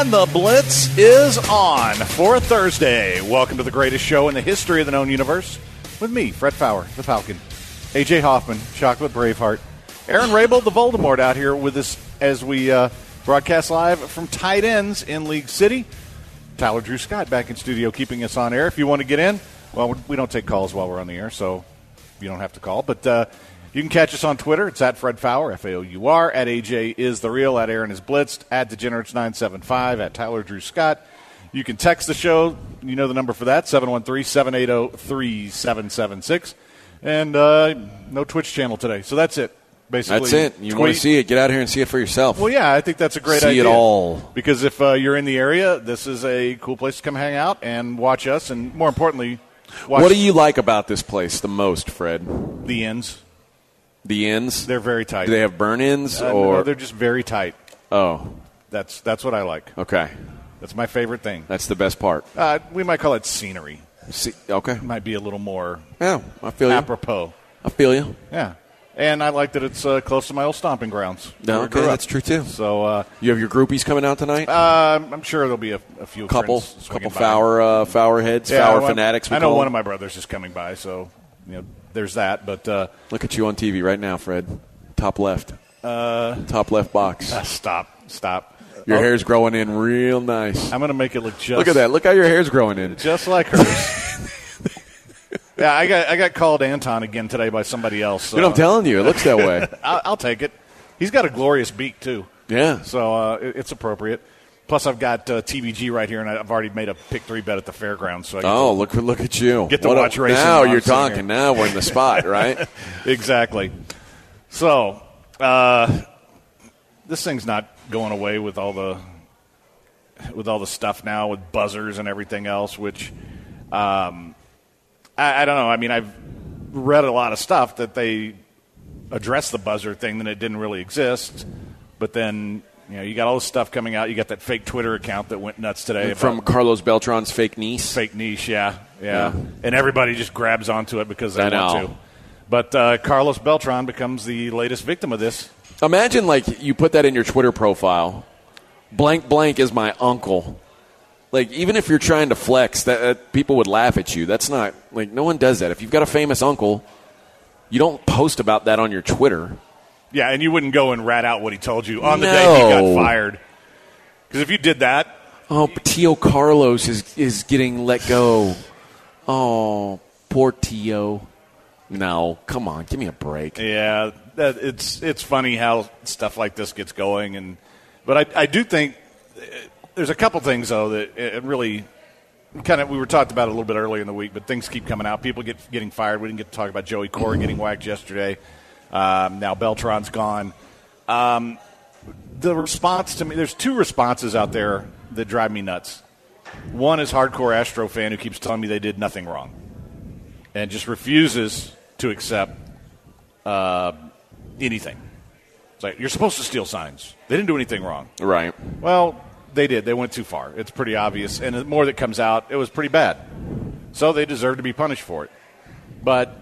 And the Blitz is on for a Thursday. Welcome to the greatest show in the history of the known universe with me, Fred Fowler, the Falcon, A.J. Hoffman, Chocolate Braveheart, Aaron Rabel, the Voldemort, out here with us as we broadcast live from Tight Ends in League City. Tyler Drew Scott back in studio keeping us on air. If you want to get in, well, we don't take calls while we're on the air, so you don't have to call. But you can catch us on Twitter. It's at Fred Fowler, F-A-O-U-R, at AJ is the real, at Aaron is blitzed, at Degenerates975, at Tyler Drew Scott. You can text the show. You know the number for that, 713-780-3776. And no Twitch channel today. So that's it, basically. That's it. You want to see it, get out here and see it for yourself. Well, yeah, I think that's a great idea. See it all. Because if you're in the area, this is a cool place to come hang out and watch us, and more importantly, watch. What do you like about this place the most, Fred? The ends. The ends? They're very tight. Do they have burn-ins? No, they're just very tight. Oh. That's what I like. Okay. That's my favorite thing. That's the best part. We might call it scenery. Okay. It might be a little more I feel you. apropos. I feel you. Yeah. And I like that it's close to my old stomping grounds. Okay, that's true, too. So you have your groupies coming out tonight? I'm sure there'll be a few couple Fowler heads, yeah, Fowler fanatics. I know one of my brothers is coming by, so there's that. But look at you on TV right now, Fred. Top left. Top left box. Stop. Your hair's growing in real nice. I'm going to make it look just. Look at that. Look how your hair's growing in. Just like hers. Yeah, I got called Anton again today by somebody else. So. I'm telling you, it looks that way. I'll take it. He's got a glorious beak, too. Yeah. So it's appropriate. Plus, I've got TVG right here, and I've already made a pick 3 bet at the fairgrounds. So look at you. Get to watch racing. Now you're talking. Here. Now we're in the spot, right? Exactly. So this thing's not going away with all the stuff now with buzzers and everything else, which I don't know. I mean, I've read a lot of stuff that they address the buzzer thing, that it didn't really exist. But then, you got all this stuff coming out. You got that fake Twitter account that went nuts today. From Carlos Beltran's fake niece. Fake niece, yeah. And everybody just grabs onto it because they want to. But Carlos Beltran becomes the latest victim of this. Imagine, you put that in your Twitter profile. Blank blank is my uncle. Even if you're trying to flex, that people would laugh at you. That's not, no one does that. If you've got a famous uncle, you don't post about that on your Twitter. Yeah, and you wouldn't go and rat out what he told you on the day he got fired. Because if you did that. Oh, Tio Carlos is getting let go. Oh, poor Tio. No, come on, give me a break. Yeah, it's funny how stuff like this gets going. But I do think there's a couple things, though, that it really we were talked about a little bit earlier in the week, but things keep coming out. People getting fired. We didn't get to talk about Joey Corey getting whacked yesterday. Now Beltran's gone. The response to me, there's 2 responses out there that drive me nuts. One is hardcore Astro fan who keeps telling me they did nothing wrong and just refuses to accept anything. It's like, you're supposed to steal signs. They didn't do anything wrong. Right. Well, they did. They went too far. It's pretty obvious. And the more that comes out, it was pretty bad. So they deserve to be punished for it. But,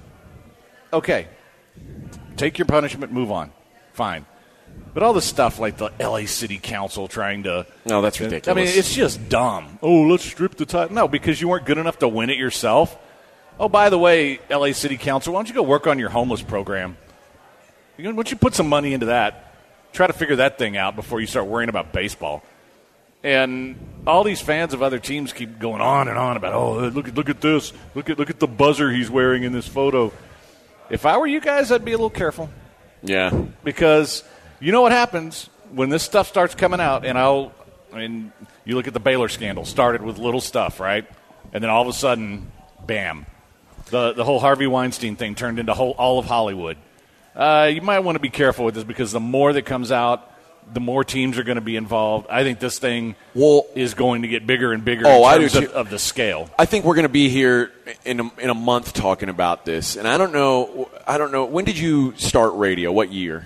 okay. Take your punishment, move on. Fine. But all the stuff like the L.A. City Council trying to... No, that's ridiculous. I mean, it's just dumb. Oh, let's strip the title. No, because you weren't good enough to win it yourself. Oh, by the way, L.A. City Council, why don't you go work on your homeless program? Why don't you put some money into that? Try to figure that thing out before you start worrying about baseball. And all these fans of other teams keep going on and on about, look at this. Look at the buzzer he's wearing in this photo. If I were you guys, I'd be a little careful. Yeah. Because you know what happens when this stuff starts coming out, and you look at the Baylor scandal, started with little stuff, right? And then all of a sudden, bam. The whole Harvey Weinstein thing turned into all of Hollywood. You might want to be careful with this because the more that comes out, the more teams are going to be involved. I think this thing is going to get bigger and bigger in terms of the scale. I think we're going to be here in a month talking about this. And I don't know. When did you start radio? What year?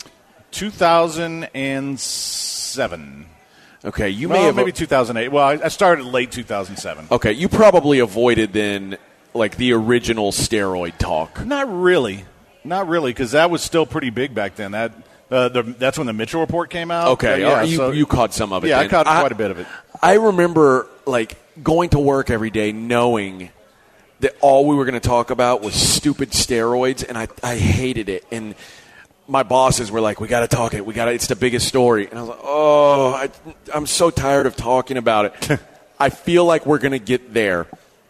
2007. Okay, maybe 2008. Well, I started late 2007. Okay, you probably avoided then the original steroid talk. Not really, because that was still pretty big back then. That's when the Mitchell report came out. Okay, you caught some of it. Yeah, then. I caught quite a bit of it. I remember going to work every day knowing that all we were going to talk about was stupid steroids, and I hated it. And my bosses were like, "We got to talk it. It's the biggest story." And I was like, "Oh, I'm so tired of talking about it." I feel like we're going to get there.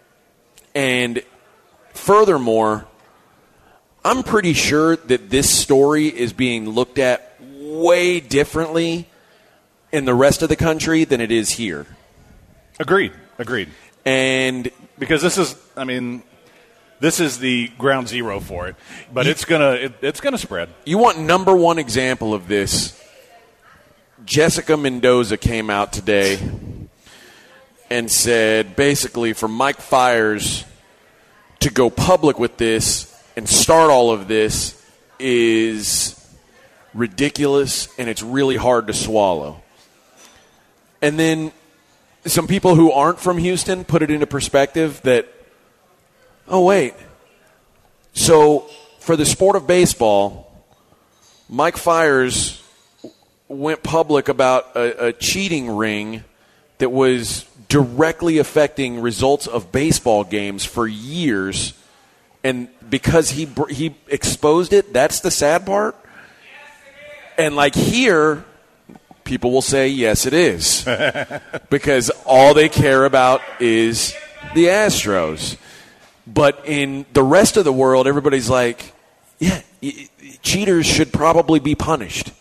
And furthermore, I'm pretty sure that this story is being looked at way differently in the rest of the country than it is here. Agreed. And because this is the ground zero for it, but it's gonna spread. You want number one example of this? Jessica Mendoza came out today and said basically for Mike Fiers to go public with this and start all of this is ridiculous and it's really hard to swallow. And then some people who aren't from Houston put it into perspective that, oh, wait. So for the sport of baseball, Mike Fiers went public about a cheating ring that was directly affecting results of baseball games for years. And because he exposed it, that's the sad part. And here, people will say, yes, it is. Because all they care about is the Astros. But in the rest of the world, everybody's like, yeah, cheaters should probably be punished.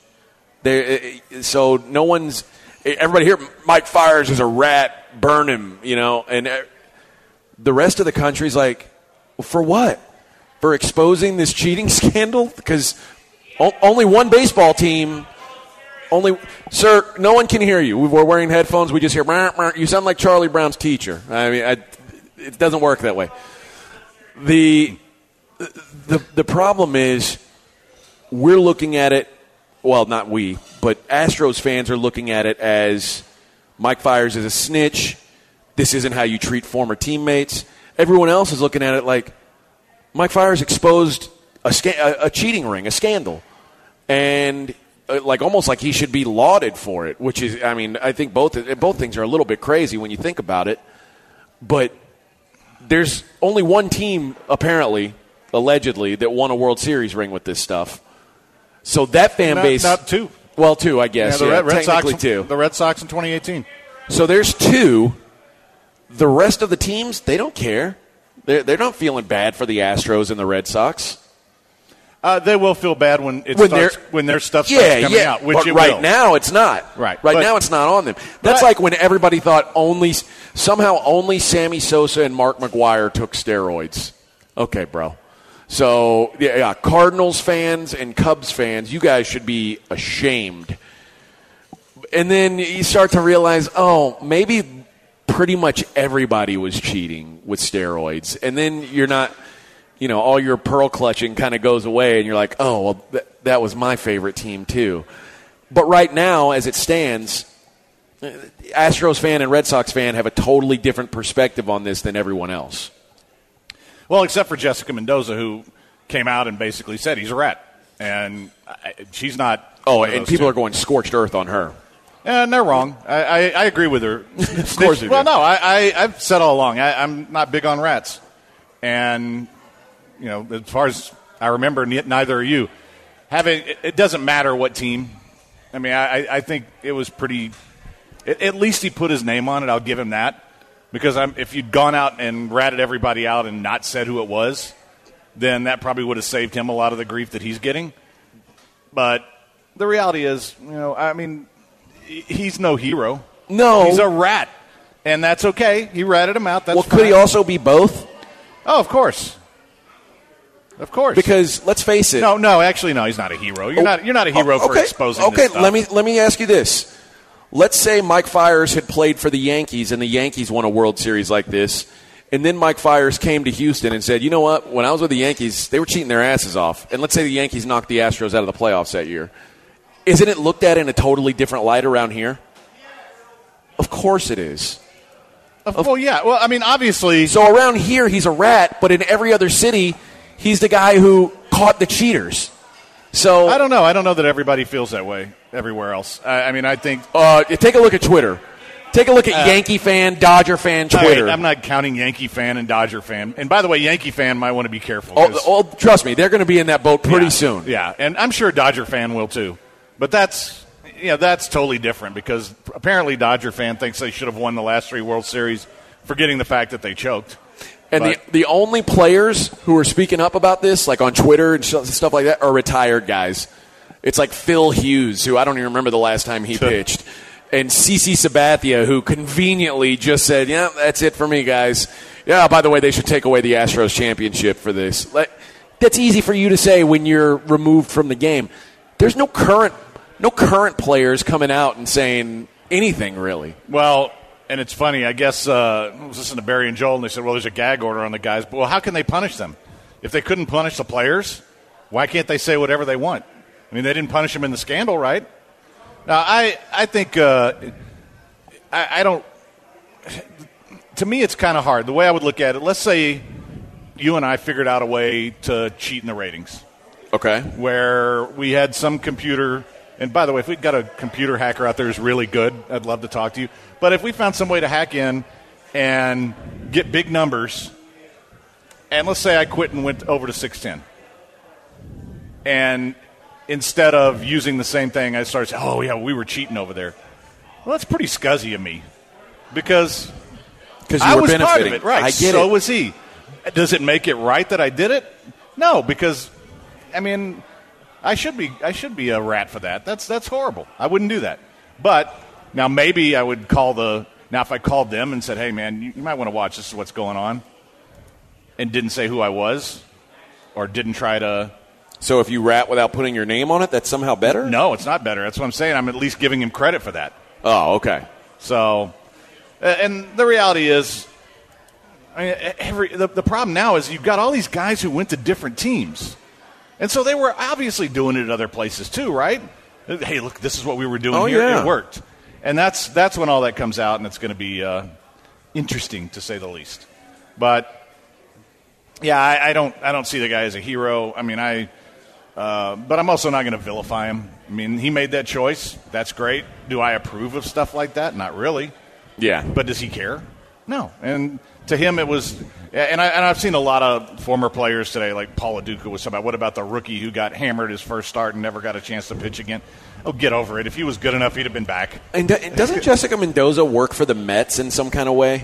So no one's – everybody here, Mike Fiers is a rat, burn him, And the rest of the country's like, well, for what? For exposing this cheating scandal? Because only one baseball team – Sir, no one can hear you. We're wearing headphones. We just hear, "Meh, meh." You sound like Charlie Brown's teacher. I mean, it doesn't work that way. The problem is we're looking at it, well, not we, but Astros fans are looking at it as Mike Fiers is a snitch. This isn't how you treat former teammates. Everyone else is looking at it like Mike Fiers exposed a cheating ring, a scandal. And almost like he should be lauded for it, which is, I think both things are a little bit crazy when you think about it. But there's only one team, apparently, allegedly, that won a World Series ring with this stuff. So that fan base... Not two. Well, two, I guess. Yeah, Red technically Sox, two. The Red Sox in 2018. So there's two. The rest of the teams, they don't care. They're not feeling bad for the Astros and the Red Sox. They will feel bad when their stuff starts coming out, which but it right will. now it's not. Right now it's not on them. That's like when everybody thought only Sammy Sosa and Mark McGwire took steroids. Okay, bro. So yeah, Cardinals fans and Cubs fans, you guys should be ashamed. And then you start to realize, oh, maybe pretty much everybody was cheating with steroids, and then you're not. All your pearl clutching kind of goes away, and you're like, oh, well, that was my favorite team too. But right now, as it stands, Astros fan and Red Sox fan have a totally different perspective on this than everyone else. Well, except for Jessica Mendoza, who came out and basically said he's a rat. And she's not. Oh, and people are going scorched earth on her. And they're wrong. I agree with her. Of course you do. Well, no, I've said all along, I'm not big on rats. And... as far as I remember, neither are you. It doesn't matter what team. I think it was pretty. At least he put his name on it. I'll give him that, because if you'd gone out and ratted everybody out and not said who it was, then that probably would have saved him a lot of the grief that he's getting. But the reality is, he's no hero. No, he's a rat, and that's okay. He ratted him out. That's fine. Could he also be both? Oh, of course. Of course, because let's face it. No, actually, no. He's not a hero. You're not a hero for exposing. Okay, this stuff. let me ask you this. Let's say Mike Fiers had played for the Yankees, and the Yankees won a World Series like this, and then Mike Fiers came to Houston and said, "You know what? When I was with the Yankees, they were cheating their asses off." And let's say the Yankees knocked the Astros out of the playoffs that year. Isn't it looked at in a totally different light around here? Of course it is. Well, yeah. Well, obviously. So around here, he's a rat, but in every other city, he's the guy who caught the cheaters. So I don't know. I don't know that everybody feels that way everywhere else. I mean, I think take a look at Twitter. Take a look at Yankee fan, Dodger fan Twitter. I'm not counting Yankee fan and Dodger fan. And by the way, Yankee fan might want to be careful. Trust me, they're going to be in that boat pretty soon. Yeah, and I'm sure Dodger fan will too. But that's totally different because apparently Dodger fan thinks they should have won the last 3 World Series, forgetting the fact that they choked. And the only players who are speaking up about this, like on Twitter and stuff like that, are retired guys. It's like Phil Hughes, who I don't even remember the last time he pitched. And CC Sabathia, who conveniently just said, yeah, that's it for me, guys. Yeah, by the way, they should take away the Astros championship for this. That's easy for you to say when you're removed from the game. There's no current players coming out and saying anything, really. Well, and it's funny, I guess I was listening to Barry and Joel, and they said, well, there's a gag order on the guys. But, well, how can they punish them? If they couldn't punish the players, why can't they say whatever they want? I mean, they didn't punish them in the scandal, right? Now, I think I don't – to me it's kind of hard. The way I would look at it, let's say you and I figured out a way to cheat in the ratings. Okay. Where we had some computer – and by the way, if we've got a computer hacker out there who's really good, I'd love to talk to you. But if we found some way to hack in and get big numbers, and let's say I quit and went over to 610, and instead of using the same thing, I started saying, oh, yeah, we were cheating over there. Well, that's pretty scuzzy of me because I was part of it. Right, I get so it. was he. Does it make it right that I did it? No, because, I mean, I should be a rat for that. That's horrible. I wouldn't do that. But now maybe I would now if I called them and said, hey, man, you might want to watch, this is what's going on, and didn't say who I was or didn't try to. So if you rat without putting your name on it, that's somehow better? No, it's not better. That's what I'm saying. I'm at least giving him credit for that. Oh, okay. So, and the reality is, I mean, the problem now is you've got all these guys who went to different teams. And so they were obviously doing it at other places too, right? Hey, look, this is what we were doing here. Yeah. It worked. And that's when all that comes out, and it's going to be interesting, to say the least. But, yeah, I don't see the guy as a hero. I mean, but I'm also not going to vilify him. I mean, he made that choice. That's great. Do I approve of stuff like that? Not really. Yeah. But does he care? No. And to him it was – and I've seen a lot of former players today, like Paul Aduka was talking about, what about the rookie who got hammered his first start and never got a chance to pitch again? Oh, get over it. If he was good enough, he'd have been back. And doesn't Jessica Mendoza work for the Mets in some kind of way?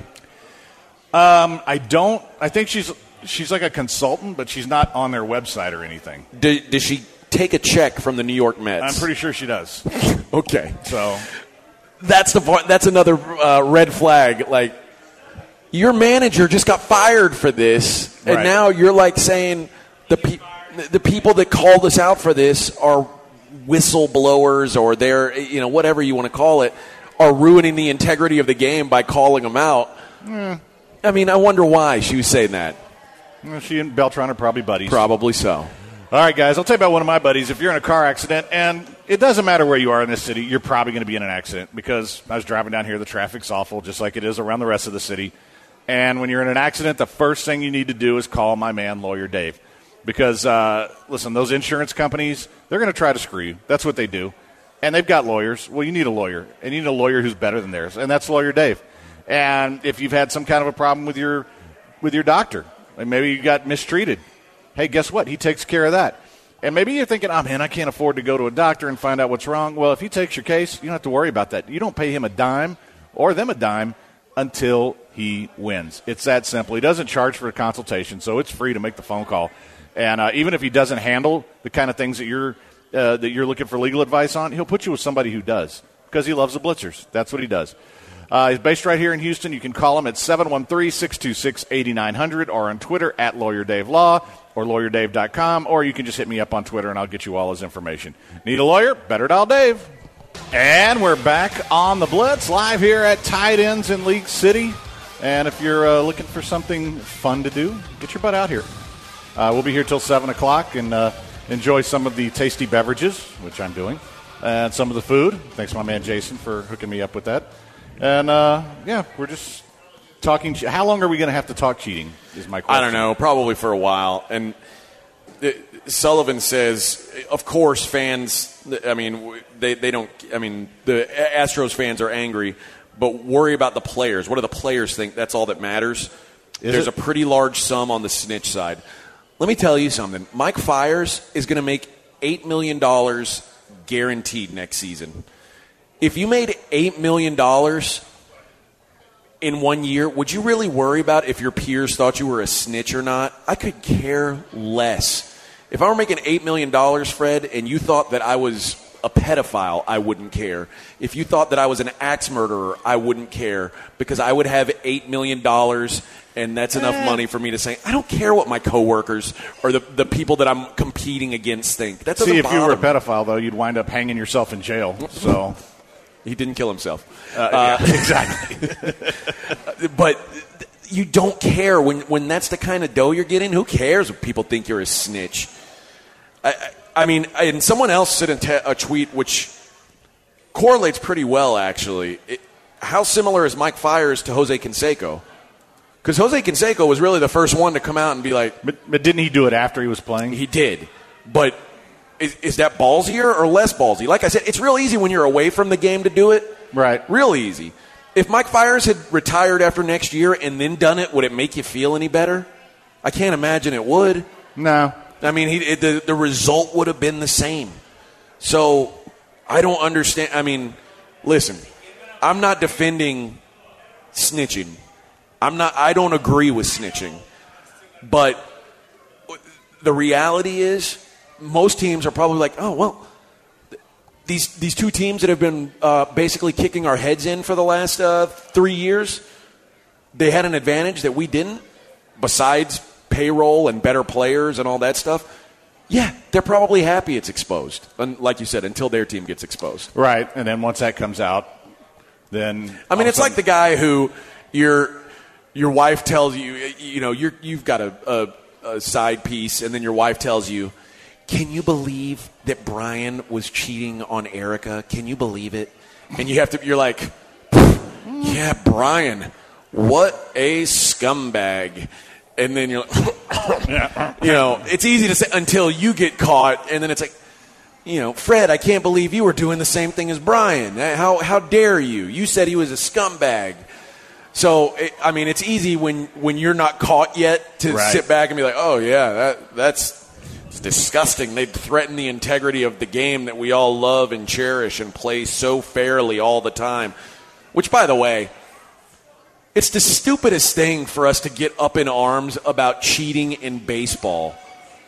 I don't. I think she's like a consultant, but she's not on their website or anything. Does she take a check from the New York Mets? I'm pretty sure she does. Okay. So that's the point. That's another red flag. Like, your manager just got fired for this, and now you're like saying the people that called us out for this are whistleblowers, or they're, whatever you want to call it, are ruining the integrity of the game by calling them out. I mean, I wonder why she was saying that. Well, she and Beltran are probably buddies. Probably so. All right, guys, I'll tell you about one of my buddies. If you're in a car accident, and it doesn't matter where you are in this city, you're probably going to be in an accident, because I was driving down here, the traffic's awful, just like it is around the rest of the city. And when you're in an accident, the first thing you need to do is call my man, Lawyer Dave. Because, listen, those insurance companies, they're going to try to screw you. That's what they do. And they've got lawyers. Well, you need a lawyer. And you need a lawyer who's better than theirs. And that's Lawyer Dave. And if you've had some kind of a problem with your doctor, and maybe you got mistreated, hey, guess what? He takes care of that. And maybe you're thinking, oh, man, I can't afford to go to a doctor and find out what's wrong. Well, if he takes your case, you don't have to worry about that. You don't pay him a dime or them a dime until he wins. It's that simple. He doesn't charge for a consultation, so it's free to make the phone call. And even if he doesn't handle the kind of things that you're looking for legal advice on, he'll put you with somebody who does, because he loves the blitzers. That's what he does. He's based right here in Houston. You can call him at 713-626-8900 or on Twitter at LawyerDaveLaw or LawyerDave.com, or you can just hit me up on Twitter and I'll get you all his information. Need a lawyer? Better dial Dave. And we're back on the Blitz, live here at Tight Ends in League City. And if you're looking for something fun to do, get your butt out here. We'll be here till 7 o'clock and enjoy some of the tasty beverages, which I'm doing, and some of the food. Thanks to my man Jason for hooking me up with that. And, we're just talking. How long are we going to have to talk cheating is my question. I don't know, probably for a while. And Sullivan says, of course, fans, they don't, the Astros fans are angry, but worry about the players. What do the players think? That's all that matters. There's a pretty large sum on the snitch side. Let me tell you something. Mike Fiers is going to make $8 million guaranteed next season. If you made $8 million in 1 year, would you really worry about if your peers thought you were a snitch or not? I could care less. If I were making $8 million, Fred, and you thought that I was a pedophile, I wouldn't care. If you thought that I was an axe murderer, I wouldn't care, because I would have $8 million, and that's enough money for me to say, I don't care what my coworkers or the people that I'm competing against think. That doesn't if you were a bother me. pedophile, though, you'd wind up hanging yourself in jail. So He didn't kill himself. yeah, exactly. But you don't care when that's the kind of dough you're getting. Who cares if people think you're a snitch? And someone else sent a tweet which correlates pretty well, actually. How similar is Mike Fiers to Jose Canseco? Because Jose Canseco was really the first one to come out and be like... But didn't he do it after he was playing? He did. But is that ballsier or less ballsy? Like I said, it's real easy when you're away from the game to do it. Right. Real easy. If Mike Fiers had retired after next year and then done it, would it make you feel any better? I can't imagine it would. No. I mean, the result would have been the same. So I don't understand. I mean, listen, I'm not defending snitching. I don't agree with snitching. But the reality is most teams are probably like, oh, well, these two teams that have been basically kicking our heads in for the last 3 years, they had an advantage that we didn't, besides payroll and better players and all that stuff. Yeah, they're probably happy it's exposed. And like you said, until their team gets exposed. Right, and then once that comes out, then... I mean, it's like the guy who your wife tells you, you've got a side piece, and then your wife tells you, can you believe that Brian was cheating on Erica? Can you believe it? And you're like, yeah, Brian, what a scumbag. And then you're like, it's easy to say until you get caught, and then it's like, Fred, I can't believe you were doing the same thing as Brian. How dare you? You said he was a scumbag. So, it's easy when you're not caught yet to sit back and be like, oh, yeah, that's disgusting. They threaten the integrity of the game that we all love and cherish and play so fairly all the time. Which, by the way, it's the stupidest thing for us to get up in arms about cheating in baseball.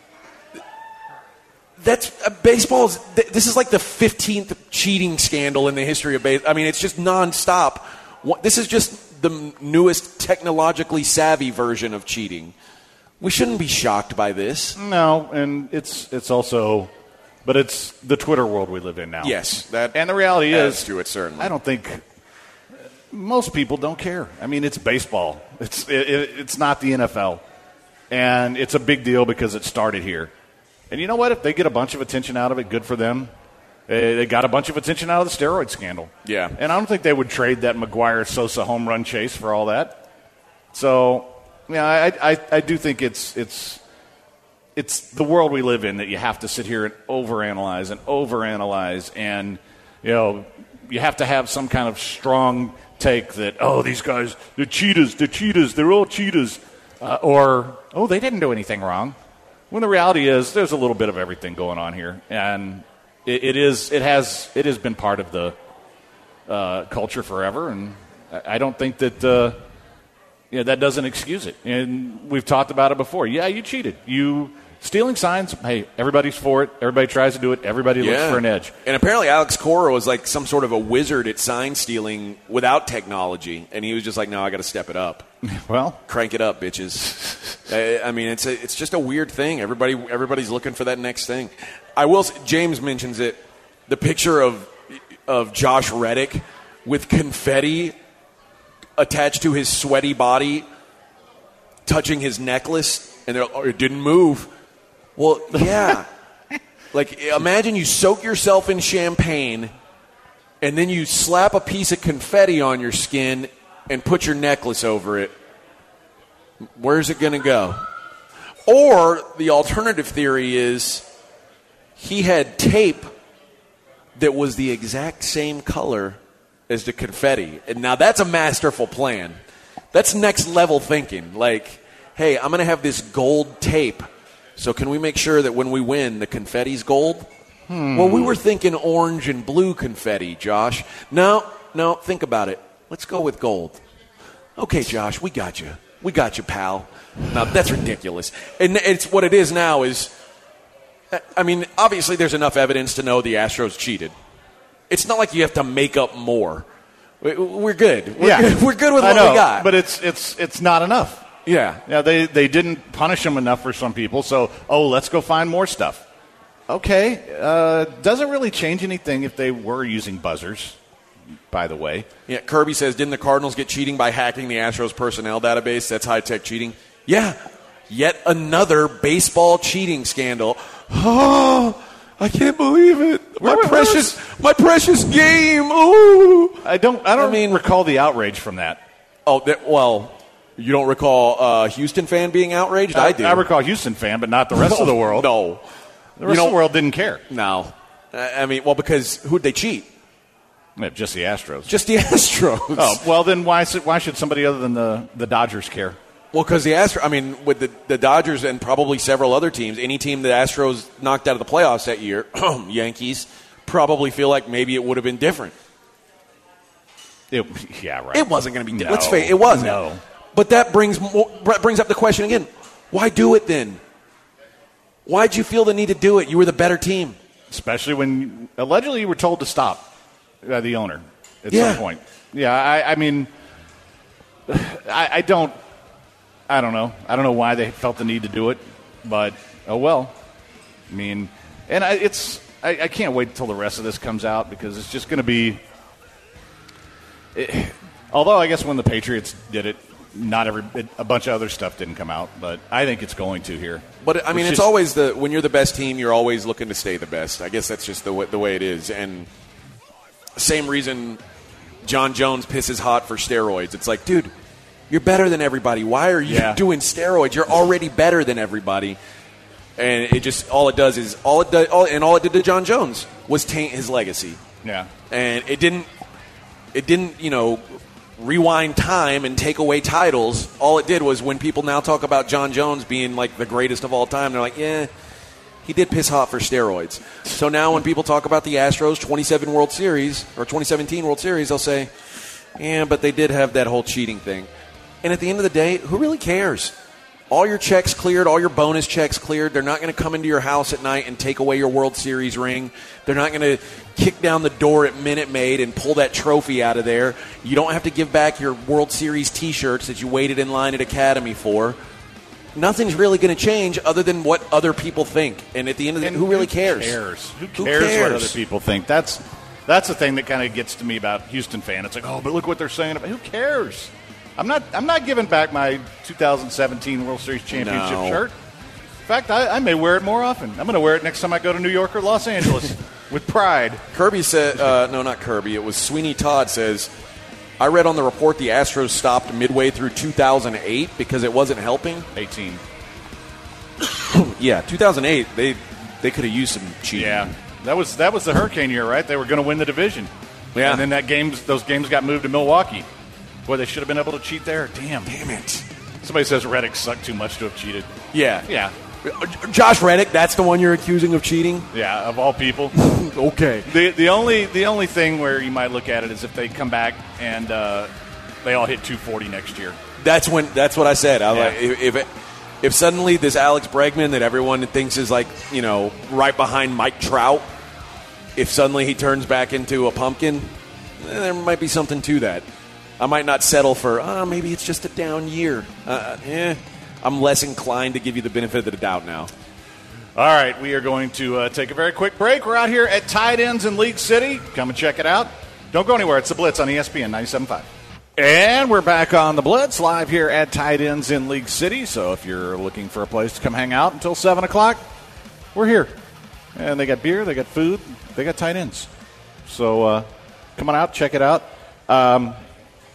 This is like the 15th cheating scandal in the history of baseball. I mean, it's just nonstop. This is just the newest technologically savvy version of cheating. We shouldn't be shocked by this. No, and it's also, but it's the Twitter world we live in now. Yes, and the reality is, to it certainly. I don't think most people don't care. I mean, it's baseball. It's not the NFL, and it's a big deal because it started here. And you know what? If they get a bunch of attention out of it, good for them. They got a bunch of attention out of the steroid scandal. Yeah. And I don't think they would trade that McGuire-Sosa home run chase for all that. So, yeah, I do think it's the world we live in that you have to sit here and overanalyze, and you have to have some kind of strong take that, oh, these guys, they're cheaters, they're all cheaters. Or, oh, they didn't do anything wrong. When the reality is there's a little bit of everything going on here. And it has been part of the culture forever. And I don't think that that doesn't excuse it. And we've talked about it before. Yeah, you cheated. Stealing signs, hey, everybody's for it. Everybody tries to do it. Everybody looks for an edge. And apparently Alex Cora was like some sort of a wizard at sign stealing without technology. And he was just like, no, I got to step it up. Well, crank it up, bitches. I mean, it's just a weird thing. Everybody's looking for that next thing. I will say, James mentions it, the picture of Josh Reddick with confetti attached to his sweaty body, touching his necklace, and it didn't move. Well, yeah. Like, imagine you soak yourself in champagne, and then you slap a piece of confetti on your skin and put your necklace over it. Where's it going to go? Or the alternative theory is he had tape that was the exact same color as the confetti. And now that's a masterful plan. That's next level thinking. Like, hey, I'm going to have this gold tape. So can we make sure that when we win, the confetti's gold? Well, we were thinking orange and blue confetti, Josh. No, think about it. Let's go with gold. Okay, Josh, we got you. We got you, pal. Now, that's ridiculous. And it's what it is now is, I mean, obviously there's enough evidence to know the Astros cheated. It's not like you have to make up more. We're good. We're good with what we got. But it's not enough. Yeah. They didn't punish them enough for some people, so, let's go find more stuff. Okay. Doesn't really change anything if they were using buzzers, by the way. Yeah, Kirby says, didn't the Cardinals get cheating by hacking the Astros personnel database? That's high-tech cheating. Yeah. Yet another baseball cheating scandal. Oh, I can't believe it. My precious game. Ooh. I don't recall the outrage from that. Oh, you don't recall a Houston fan being outraged? I do. I recall a Houston fan, but not the rest of the world. No. The rest of the world didn't care. No. I mean, because who'd they cheat? Yeah, just the Astros. Just the Astros. Oh, well, then why should somebody other than the Dodgers care? Well, because the Astros, I mean, with the Dodgers and probably several other teams, any team the Astros knocked out of the playoffs that year, Yankees, probably feel like maybe it would have been different. Yeah, right. It wasn't going to be different. Let's face it, it wasn't. No. But that brings up the question again. Why do it then? Why'd you feel the need to do it? You were the better team. Especially when allegedly you were told to stop by the owner at some point. Yeah, I mean, I don't know. I don't know why they felt the need to do it, but oh well. I mean, and I can't wait until the rest of this comes out because it's just going to be. Although I guess when the Patriots did it, a bunch of other stuff didn't come out, but I think it's going to here. But I mean, it's always when you're the best team, you're always looking to stay the best. I guess that's just the way it is, and same reason John Jones pisses hot for steroids. It's like, dude, you're better than everybody. Why are you doing steroids? You're already better than everybody. And it just all it did to John Jones was taint his legacy. Yeah, and it didn't rewind time and take away titles. All it did was when people now talk about John Jones being like the greatest of all time, they're like, yeah, he did piss hot for steroids. So now when people talk about the Astros 2017 World Series, they'll say, yeah, but they did have that whole cheating thing. And at the end of the day, who really cares? All your checks cleared, all your bonus checks cleared. They're not going to come into your house at night and take away your World Series ring. They're not going to kick down the door at Minute Maid and pull that trophy out of there. You don't have to give back your World Series T-shirts that you waited in line at Academy for. Nothing's really going to change other than what other people think. And at the end of the day, who really cares? Who cares what other people think? That's the thing that kind of gets to me about Houston fan. It's like, oh, but look what they're saying about. Who cares? I'm not giving back my 2017 World Series championship shirt. In fact, I may wear it more often. I'm going to wear it next time I go to New York or Los Angeles with pride. Kirby said, no, not Kirby. It was Sweeney Todd says, I read on the report the Astros stopped midway through 2008 because it wasn't helping. 18. Yeah, 2008, they could have used some cheating. Yeah, that was the Hurricane year, right? They were going to win the division. Yeah. And then those games got moved to Milwaukee. Boy, they should have been able to cheat there. Damn it. Somebody says Reddick sucked too much to have cheated. Yeah. Josh Reddick, that's the one you're accusing of cheating? Yeah, of all people. Okay. The only thing where you might look at it is if they come back and they all hit 240 next year. That's what I said. If suddenly this Alex Bregman that everyone thinks is like, right behind Mike Trout, if suddenly he turns back into a pumpkin, there might be something to that. I might not settle for, maybe it's just a down year. I'm less inclined to give you the benefit of the doubt now. All right, we are going to take a very quick break. We're out here at Tight Ends in League City. Come and check it out. Don't go anywhere. It's The Blitz on ESPN 97.5. And we're back on The Blitz live here at Tight Ends in League City. So if you're looking for a place to come hang out until 7 o'clock, we're here. And they got beer, they got food, they got tight ends. So come on out, check it out.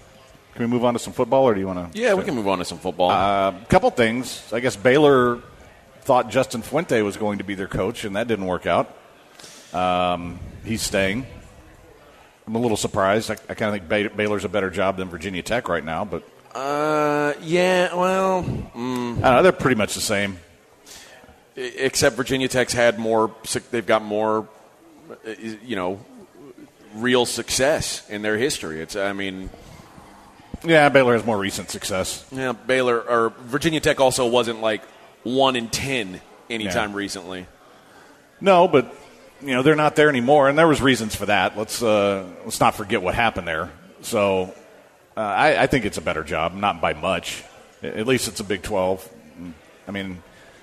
Can we move on to some football, or do you want to? Yeah, we can move on to some football. A couple things. I guess Baylor thought Justin Fuente was going to be their coach, and that didn't work out. He's staying. I'm a little surprised. I kind of think Baylor's a better job than Virginia Tech right now, but yeah, well, I don't know, they're pretty much the same. Except Virginia Tech's had more. They've got more, real success in their history. Yeah, Baylor has more recent success. Yeah, Virginia Tech also wasn't like 1-10 anytime recently. No, but they're not there anymore, and there was reasons for that. Let's not forget what happened there. So I think it's a better job, not by much. At least it's a Big 12. I mean,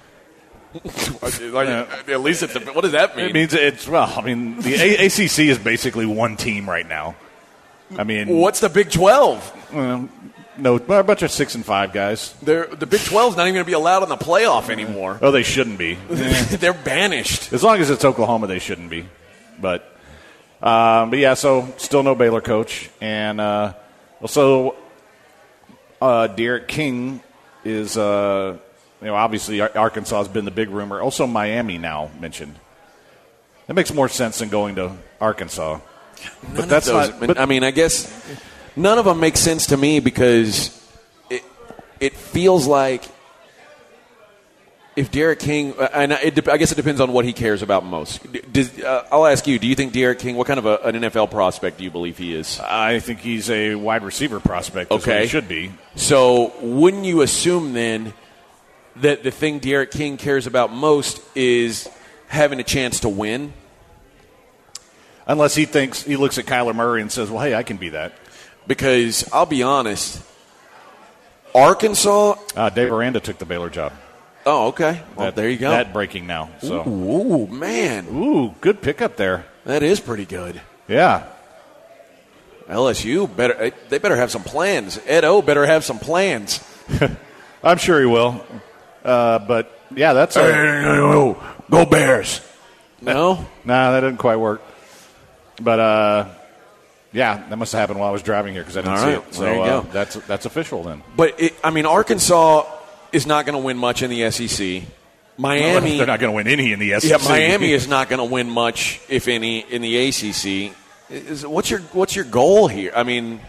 at least it's what does that mean? It means the ACC is basically one team right now. I mean, what's the Big 12? No, a bunch of 6 and 5 guys. The Big 12 is not even going to be allowed in the playoff anymore. Oh, they shouldn't be. They're banished. As long as it's Oklahoma, they shouldn't be. But yeah, so still no Baylor coach, and also Derek King is obviously Arkansas has been the big rumor. Also Miami now mentioned. That makes more sense than going to Arkansas. But that's not. But, I guess none of them make sense to me because it feels like if Derek King, and I guess it depends on what he cares about most. I'll ask you: do you think Derek King? What kind of an NFL prospect do you believe he is? I think he's a wide receiver prospect. That's what he should be. So wouldn't you assume then that the thing Derek King cares about most is having a chance to win? Unless he looks at Kyler Murray and says, well, hey, I can be that. Because I'll be honest, Arkansas. Dave Aranda took the Baylor job. Oh, okay. Well, there you go. That breaking now. So. Ooh, man. Ooh, good pickup there. That is pretty good. Yeah. LSU better have some plans. Ed O better have some plans. I'm sure he will. But yeah, that's go Bears. No? Nah, that didn't quite work. But yeah, that must have happened while I was driving here because I didn't see it. So there you go. That's official then. But Arkansas is not going to win much in the SEC. Miami, they're not going to win any in the SEC. Yeah, Miami is not going to win much, if any, in the ACC. What's your goal here? I mean,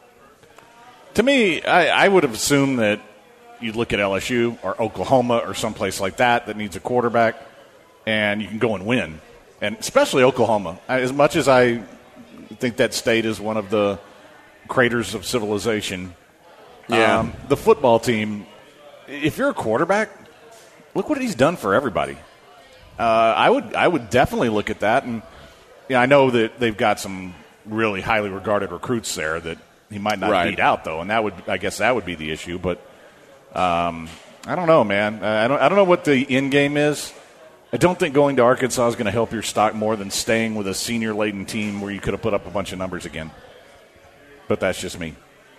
to me, I would have assumed that you'd look at LSU or Oklahoma or someplace like that needs a quarterback, and you can go and win. And especially Oklahoma. As much as I think that state is one of the craters of civilization, the football team, if you're a quarterback, look what he's done for everybody. I would definitely look at that. And I know that they've got some really highly regarded recruits there that he might not beat out, though, and I guess that would be the issue. But I don't know, man. I don't know what the end game is. I don't think going to Arkansas is going to help your stock more than staying with a senior-laden team where you could have put up a bunch of numbers again. But that's just me.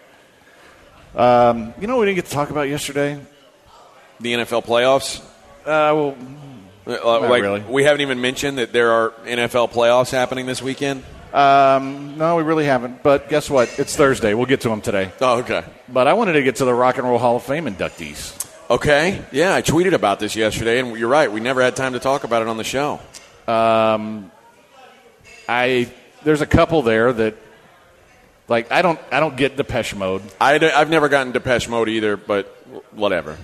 We didn't get to talk about yesterday? The NFL playoffs? Not really. We haven't even mentioned that there are NFL playoffs happening this weekend? No, we really haven't. But guess what? It's Thursday. We'll get to them today. Oh, okay. But I wanted to get to the Rock and Roll Hall of Fame inductees. Okay. Yeah, I tweeted about this yesterday, and you're right. We never had time to talk about it on the show. There's a couple there that, like, I don't get Depeche Mode. I've never gotten Depeche Mode either, but whatever.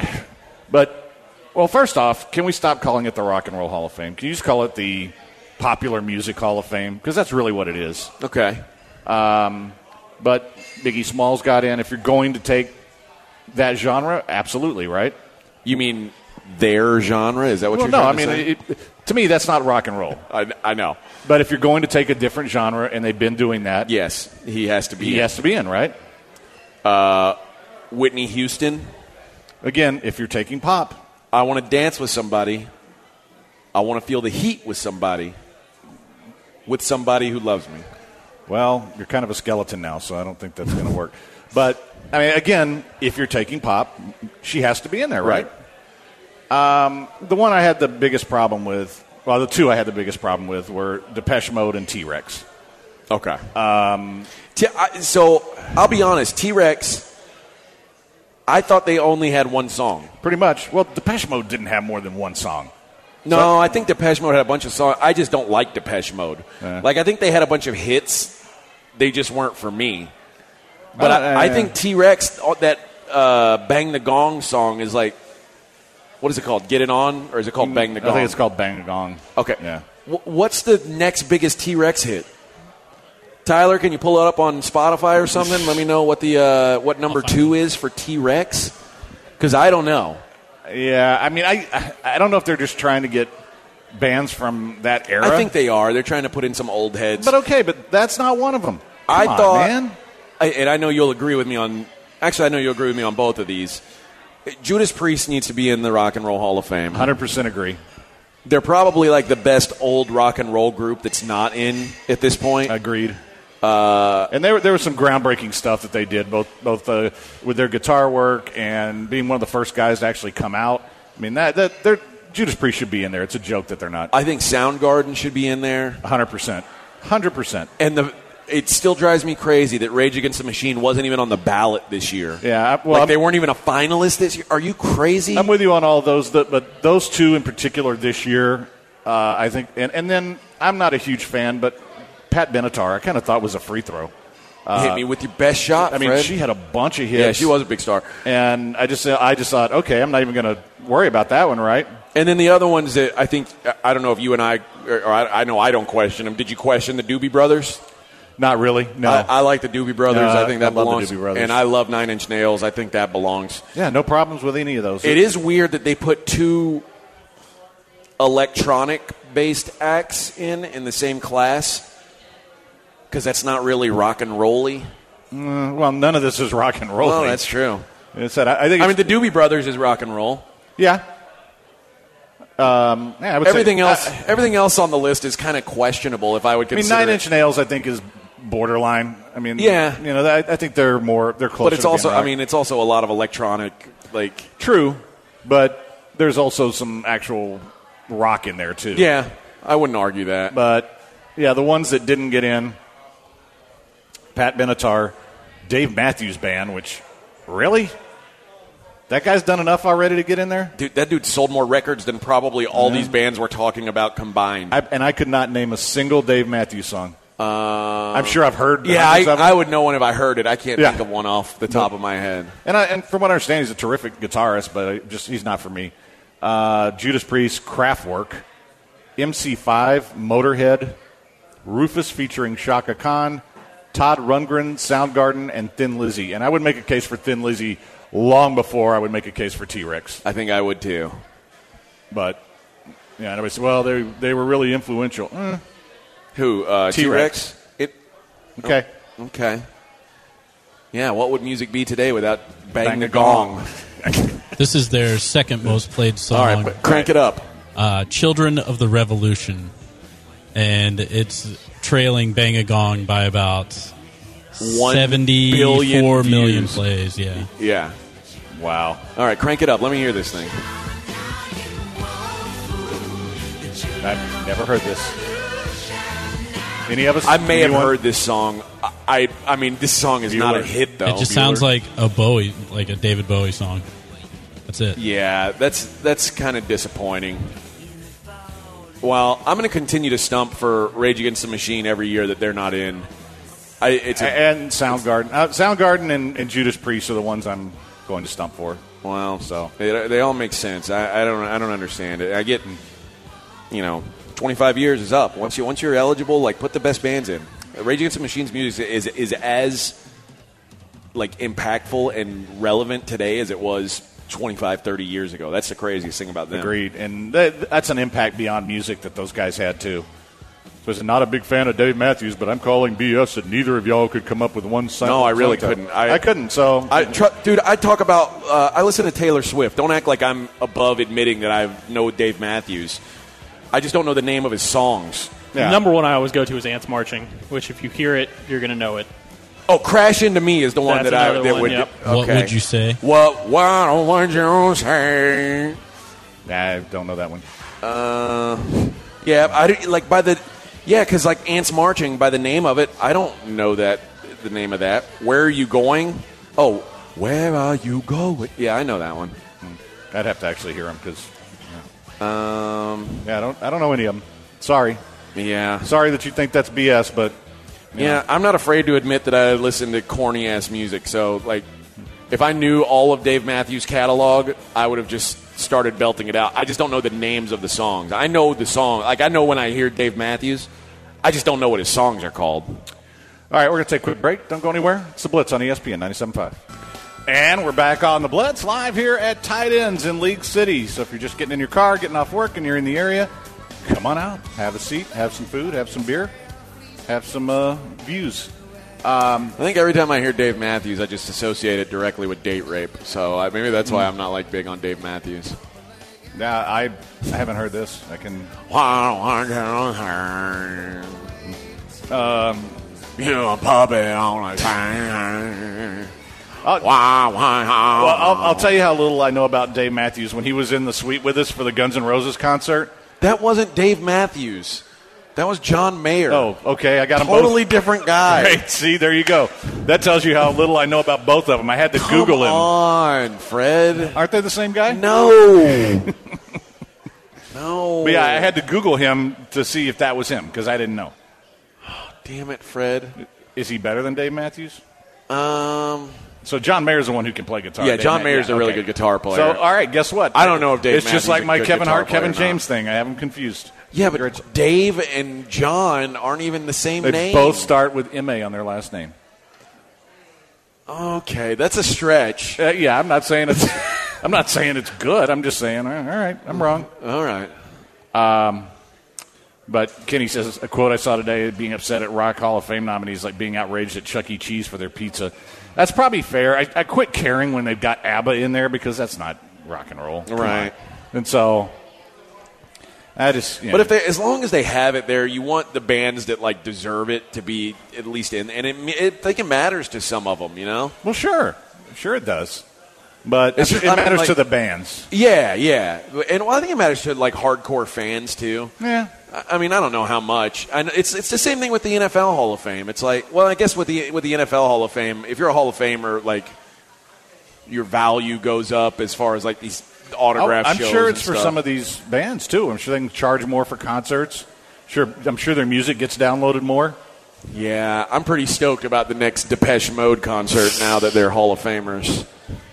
Well, first off, can we stop calling it the Rock and Roll Hall of Fame? Can you just call it the Popular Music Hall of Fame? Because that's really what it is. Okay. But Biggie Smalls got in. If you're going to take that genre, absolutely, right? You mean their genre? Is that what you're trying to say? To me, that's not rock and roll. I know. But if you're going to take a different genre, and they've been doing that. Yes, he has to be in. He has to be in, right? Whitney Houston. Again, if you're taking pop. I want to dance with somebody. I want to feel the heat with somebody. With somebody who loves me. Well, you're kind of a skeleton now, so I don't think that's going to work. But, I mean, again, if you're taking pop, she has to be in there, right? The one I had the biggest problem with, well, the two I had the biggest problem with were Depeche Mode and T-Rex. Okay. So, I'll be honest, T-Rex, I thought they only had one song. Pretty much. Well, Depeche Mode didn't have more than one song. No, I think Depeche Mode had a bunch of songs. I just don't like Depeche Mode. Like, I think they had a bunch of hits. They just weren't for me. But I think T-Rex, that Bang the Gong song is like, what is it called? Get It On? Or is it called Bang the Gong? I think it's called Bang the Gong. Okay. Yeah. What's the next biggest T-Rex hit? Tyler, can you pull it up on Spotify or something? Let me know what the what number 2 is for T-Rex. Because I don't know. Yeah, I mean, I don't know if they're just trying to get bands from that era. I think they are. They're trying to put in some old heads. But okay, but that's not one of them. I thought, man. And I know you'll agree with me on. Actually, I know you'll agree with me on both of these. Judas Priest needs to be in the Rock and Roll Hall of Fame. 100% agree. They're probably like the best old rock and roll group that's not in at this point. Agreed. And there was some groundbreaking stuff that they did, both with their guitar work and being one of the first guys to actually come out. I mean, Judas Priest should be in there. It's a joke that they're not. I think Soundgarden should be in there. 100%. 100%. And it still drives me crazy that Rage Against the Machine wasn't even on the ballot this year. Yeah, well, like they weren't even a finalist this year. Are you crazy? I'm with you on all those, but those two in particular this year, I think. And then I'm not a huge fan, but Pat Benatar, I kind of thought was a free throw. Hit me with your best shot, I mean, Fred. she had a bunch of hits. Yeah, she was a big star. And I just thought, okay, I'm not even going to worry about that one, right? And then the other ones that I think, I don't know if you and I know I don't question them. Did you question the Doobie Brothers? Not really, no. I like the Doobie Brothers. I think that belongs. The Doobie Brothers. And I love Nine Inch Nails. I think that belongs. Yeah, no problems with any of those. It is weird that they put two electronic-based acts in the same class, because that's not really rock and roll-y. Well, none of this is rock and roll. Well, that's true. I think the Doobie Brothers is rock and roll. Yeah. Everything else on the list is kind of questionable. If I would consider, Nine Inch Nails, I think, is borderline. I mean, yeah, I think they're closer. But it's also, it's also a lot of electronic, like true, but there's also some actual rock in there too. Yeah, I wouldn't argue that. But yeah, the ones that didn't get in, Pat Benatar, Dave Matthews Band, which really. That guy's done enough already to get in there? Dude, that dude sold more records than probably all these bands we're talking about combined. I could not name a single Dave Matthews song. I'm sure I've heard. Yeah, I would know one if I heard it. I can't think of one off the top of my head. And from what I understand, he's a terrific guitarist, but he's not for me. Judas Priest, Kraftwerk, MC5, Motorhead, Rufus featuring Shaka Khan, Todd Rundgren, Soundgarden, and Thin Lizzy. And I would make a case for Thin Lizzy long before I would make a case for T-Rex. I think I would too. But, yeah, everybody said, well, they were really influential. Who? T-Rex? Okay. Oh, okay. Yeah, what would music be today without Bang the Gong? This is their second most played song. All right, but crank it up. Children of the Revolution. And it's trailing Bang a Gong by about 74 million plays. Yeah. Yeah. Wow. All right, crank it up. Let me hear this thing. I've never heard this. Any of us? I may have heard this song. I mean, this song is not a hit, though. It just sounds like a Bowie, like a David Bowie song. That's it. Yeah, that's kind of disappointing. Well, I'm going to continue to stump for Rage Against the Machine every year that they're not in. And Soundgarden. Soundgarden and Judas Priest are the ones I'm going to stump for. Well, so they all make sense. I don't understand it. I get, 25 years is up. Once you're eligible, like put the best bands in. Rage Against the Machine's music is as like impactful and relevant today as it was 25, 30 years ago. That's the craziest thing about them. Agreed. And that's an impact beyond music that those guys had, too. So I'm not a big fan of Dave Matthews, but I'm calling BS that neither of y'all could come up with one song. No, I really couldn't. I couldn't, so. Dude, I talk about, I listen to Taylor Swift. Don't act like I'm above admitting that I know Dave Matthews. I just don't know the name of his songs. Yeah. The number one I always go to is Ants Marching, which if you hear it, you're going to know it. Oh, Crash Into Me is the one that I would. Yep. Okay. What would you say? What would you say? I don't know that one. Yeah, because like Ants Marching, by the name of it, I don't know the name of that. Where Are You Going? Oh, Where are you going? Yeah, I know that one. I'd have to actually hear them because Yeah, I don't know any of them. Sorry that you think that's BS, but yeah, I'm not afraid to admit that I listen to corny ass music. So like, if I knew all of Dave Matthews' catalog, I would have just started belting it out. I just don't know the names of the songs. I know the song. Like, I know when I hear Dave Matthews. I just don't know what his songs are called. All right, we're going to take a quick break. Don't go anywhere. It's The Blitz on ESPN 97.5. And we're back on The Blitz live here at Tight Ends in League City. So if you're just getting in your car, getting off work, and you're in the area, come on out. Have a seat, have some food, have some beer, have some views. I think every time I hear Dave Matthews, I just associate it directly with date rape. So maybe that's why I'm not like big on Dave Matthews. Yeah, I haven't heard this. I can. You a puppet on a time. Well, I'll tell you how little I know about Dave Matthews. When he was in the suite with us for the Guns N' Roses concert. That wasn't Dave Matthews. That was John Mayer. Oh, okay. I got them totally both. different guy. Right. See, there you go. That tells you how little I know about both of them. I had to Google him. Come on, Fred. Aren't they the same guy? No. No. But yeah, I had to Google him to see if that was him because I didn't know. Damn it, Fred. Is he better than Dave Matthews? So John Mayer's the one who can play guitar. Yeah, John Mayer's a really good guitar player. So, all right, guess what? I don't know if Dave It's Matthews just like is a my good Kevin guitar Hart, Kevin player or James thing. I have them confused. Yeah, but Dave and John aren't even the same They name. both start with M.A. on their last name. Okay, that's a stretch. Yeah, I'm not saying it's I'm not saying it's good. I'm just saying, all right, I'm wrong. All right. But Kenny says, a quote I saw today, being upset at Rock Hall of Fame nominees like being outraged at Chuck E. Cheese for their pizza. That's probably fair. I quit caring when they've got ABBA in there because that's not rock and roll. Right. And so I just... But as long as they have it there, you want the bands that like deserve it to be at least in. And I think it matters to some of them, you know? Well, sure. Sure it does. But it matters to the bands. Yeah. And I think it matters to like hardcore fans too. Yeah. I mean, I don't know how much. It's the same thing with the NFL Hall of Fame. It's like, well, I guess with the NFL Hall of Fame, if you're a Hall of Famer, like your value goes up as far as like these autograph shows. I'm sure it's for stuff. some of these bands too. I'm sure they can charge more for concerts. I'm sure their music gets downloaded more. Yeah, I'm pretty stoked about the next Depeche Mode concert now that they're Hall of Famers.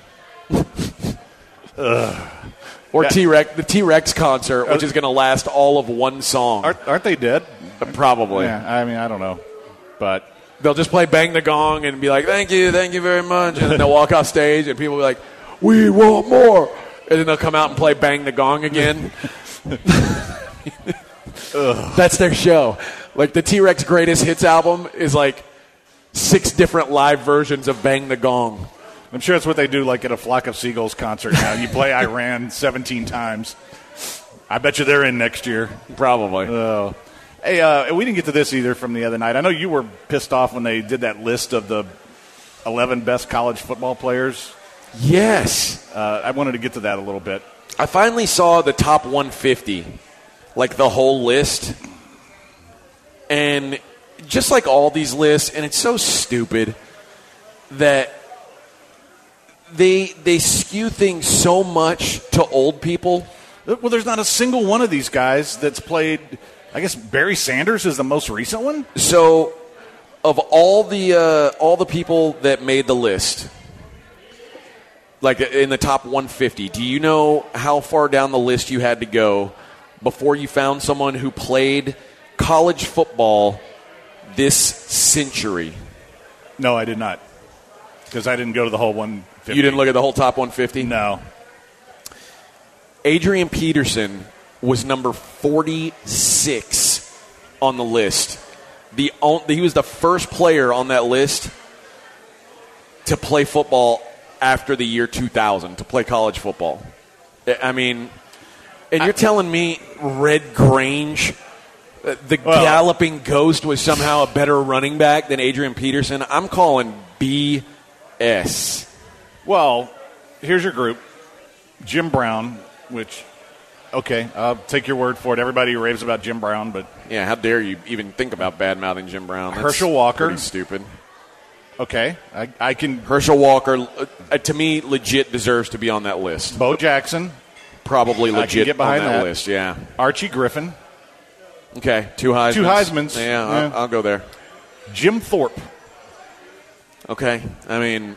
Or T-Rex, the T-Rex concert, which is going to last all of one song. Aren't they dead? Probably. Yeah, I mean, I don't know. But they'll just play Bang the Gong and be like, thank you very much. And then they'll walk off stage and people will be like, we want more. And then they'll come out and play Bang the Gong again. That's their show. Like the T-Rex Greatest Hits album is like 6 different live versions of Bang the Gong. I'm sure it's what they do like at a Flock of Seagulls concert now. You play Iran 17 times. I bet you they're in next year. Probably. Hey, we didn't get to this either from the other night. I know you were pissed off when they did that list of the 11 best college football players. Yes. I wanted to get to that a little bit. I finally saw the top 150, like the whole list. And just like all these lists, and it's so stupid that they skew things so much to old people. Well, there's not a single one of these guys that's played. I guess Barry Sanders is the most recent one. So, of all the people that made the list, like in the top 150, do you know how far down the list you had to go before you found someone who played college football this century? No, I did not, because I didn't go to the whole 150. You didn't look at the whole top 150? No. Adrian Peterson was number 46 on the list. He was the first player on that list to play football after the year 2000, to play college football. I mean, and you're telling me Red Grange, galloping ghost, was somehow a better running back than Adrian Peterson? I'm calling BS. Well, here's your group. Jim Brown, which, okay, I'll take your word for it. Everybody raves about Jim Brown, but... Yeah, how dare you even think about bad-mouthing Jim Brown? That's Herschel Walker. pretty stupid. Okay, I can. Herschel Walker, to me, legit deserves to be on that list. Bo Jackson. Probably legit get behind on that that list, yeah. Archie Griffin. Okay, two Heismans. Two Heismans. Yeah, I'll go there. Jim Thorpe. Okay, I mean,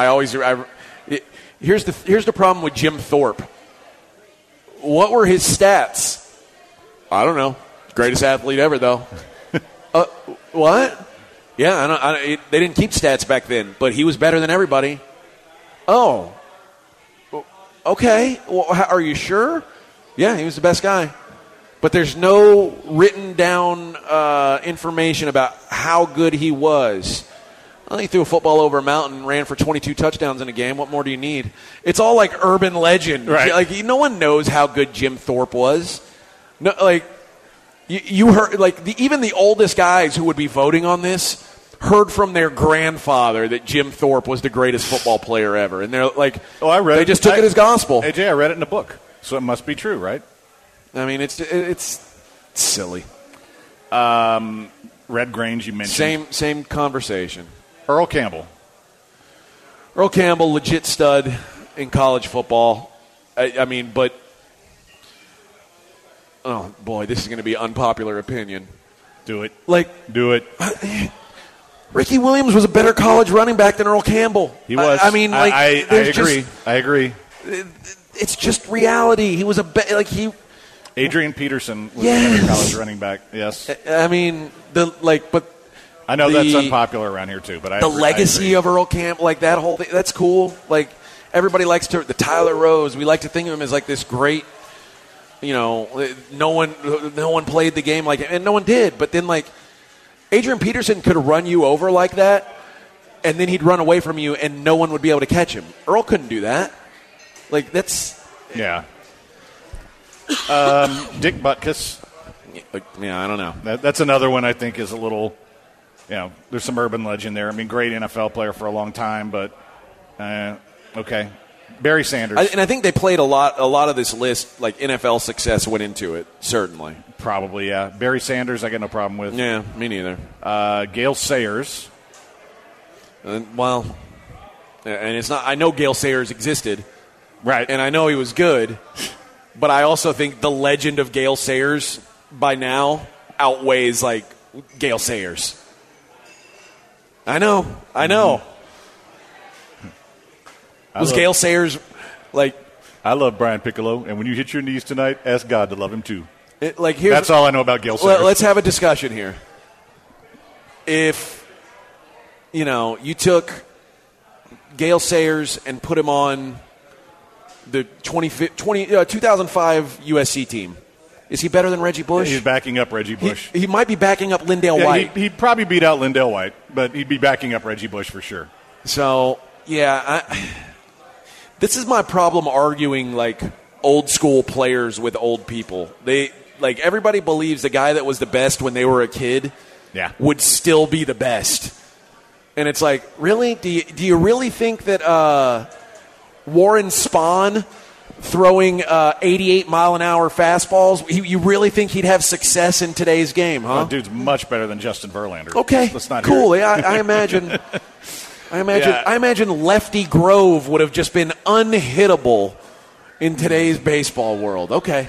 here's the problem with Jim Thorpe. What were his stats? I don't know. Greatest athlete ever, though. What? Yeah, they didn't keep stats back then, but he was better than everybody. Oh. Okay. Well, are you sure? Yeah, he was the best guy. But there's no written down information about how good he was. Well, he threw a football over a mountain, ran for 22 touchdowns in a game. What more do you need? It's all like urban legend. Right. Like no one knows how good Jim Thorpe was. No, like you heard, like even the oldest guys who would be voting on this heard from their grandfather that Jim Thorpe was the greatest football player ever, and they're like, "Oh, I read." They just took it as gospel. AJ, I read it in a book, so it must be true, right? I mean, it's silly. Red Grange, you mentioned. Same conversation. Earl Campbell. Earl Campbell, legit stud in college football. I mean, but oh boy, this is going to be unpopular opinion. Do it. Do it. Ricky Williams was a better college running back than Earl Campbell. He was. I mean, like, I agree. I agree. It's just reality. He was Adrian Peterson was a better college running back. Yes. I mean, but I know that's unpopular around here too. But the legacy of Earl Campbell, like that whole thing, that's cool. Like everybody likes the Tyler Rose. We like to think of him as like this great. You know, no one played the game like him, and no one did. But then like. Adrian Peterson could run you over like that, and then he'd run away from you, and no one would be able to catch him. Earl couldn't do that. Like, that's... Yeah. Dick Butkus. Yeah, I don't know. That's another one I think is a little... You know, there's some urban legend there. I mean, great NFL player for a long time, but... okay. Barry Sanders. And I think they played a lot of this list, like NFL success went into it, certainly. Probably, yeah. Barry Sanders, I got no problem with. Yeah, me neither. Gale Sayers. Well, and it's not. I know Gale Sayers existed, right? And I know he was good, but I also think the legend of Gale Sayers by now outweighs like Gale Sayers. I know. Was Gale Sayers like? I love Brian Piccolo, and when you hit your knees tonight, ask God to love him too. That's all I know about Gale Sayers. Let's have a discussion here. If you took Gale Sayers and put him on the 2005 USC team, is he better than Reggie Bush? He's backing up Reggie Bush. He might be backing up Lindale White. He'd probably beat out Lindale White, but he'd be backing up Reggie Bush for sure. So, yeah, this is my problem arguing like old school players with old people. Everybody believes the guy that was the best when they were a kid would still be the best. And it's like, really? Do you really think that Warren Spahn throwing 88-mile-an-hour fastballs, you really think he'd have success in today's game, huh? Oh, dude's much better than Justin Verlander. Okay, let's not cool. I imagine... I imagine Lefty Grove would have just been unhittable in today's baseball world. Okay.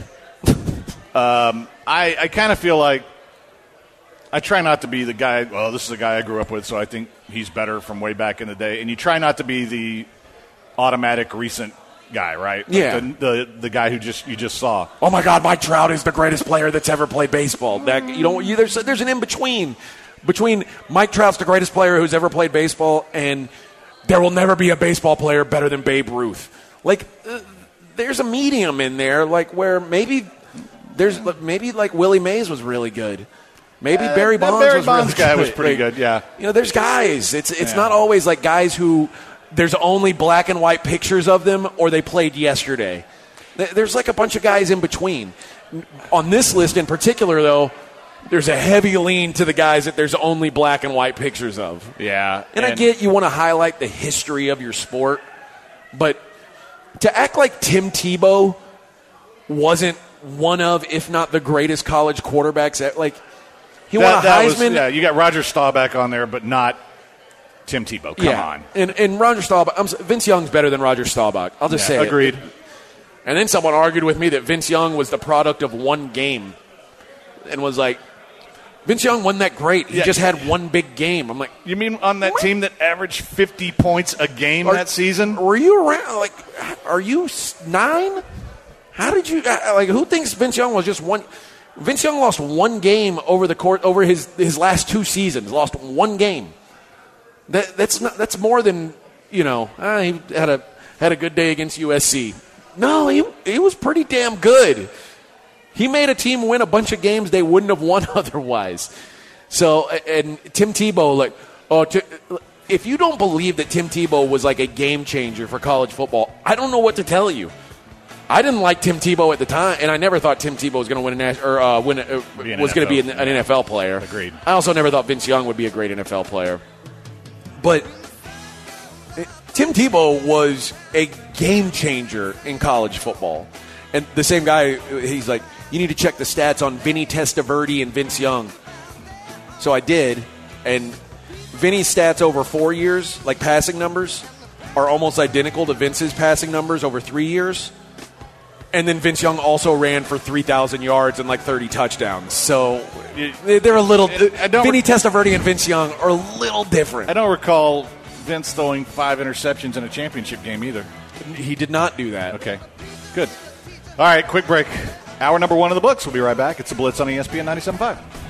I kind of feel like I try not to be the guy, well, this is the guy I grew up with, so I think he's better from way back in the day. And you try not to be the automatic recent guy, right? Like yeah. The guy who you just saw. Oh, my God, Mike Trout is the greatest player that's ever played baseball. There's an in-between. Between Mike Trout's the greatest player who's ever played baseball and there will never be a baseball player better than Babe Ruth. Like, there's a medium in there, like where maybe Willie Mays was really good. Maybe Barry Bonds was really good. Guy was pretty good, yeah. There's guys. It's not always like guys who there's only black and white pictures of them or they played yesterday. There's like a bunch of guys in between. On this list in particular, though, there's a heavy lean to the guys that there's only black and white pictures of. Yeah. And I get you want to highlight the history of your sport, but to act like Tim Tebow wasn't one of, if not the greatest college quarterbacks, like he won a Heisman. You got Roger Staubach on there, but not Tim Tebow. Come on. And Roger Staubach, Vince Young's better than Roger Staubach. I'll just say it. Agreed. And then someone argued with me that Vince Young was the product of one game and was like, Vince Young wasn't that great. He just had one big game. I'm like, you mean on that team that averaged 50 points a game that season? Were you around? Like, are you 9? How did you who thinks Vince Young was just one? Vince Young lost one game over the court over his last 2 seasons. Lost one game. That's more than he had a good day against USC. No, he was pretty damn good. He made a team win a bunch of games they wouldn't have won otherwise. So, and Tim Tebow, if you don't believe that Tim Tebow was like a game changer for college football, I don't know what to tell you. I didn't like Tim Tebow at the time, and I never thought Tim Tebow was going to was going to be an NFL player. Agreed. I also never thought Vince Young would be a great NFL player. But Tim Tebow was a game changer in college football. And the same guy, he's like, you need to check the stats on Vinny Testaverde and Vince Young. So I did, and Vinny's stats over 4 years, like passing numbers, are almost identical to Vince's passing numbers over 3 years. And then Vince Young also ran for 3,000 yards and like 30 touchdowns. So they're a little... Vinny Testaverde and Vince Young are a little different. I don't recall Vince throwing 5 interceptions in a championship game either. He did not do that. Okay, good. All right, quick break. Hour number 1 of the books. We'll be right back. It's the Blitz on ESPN 97.5.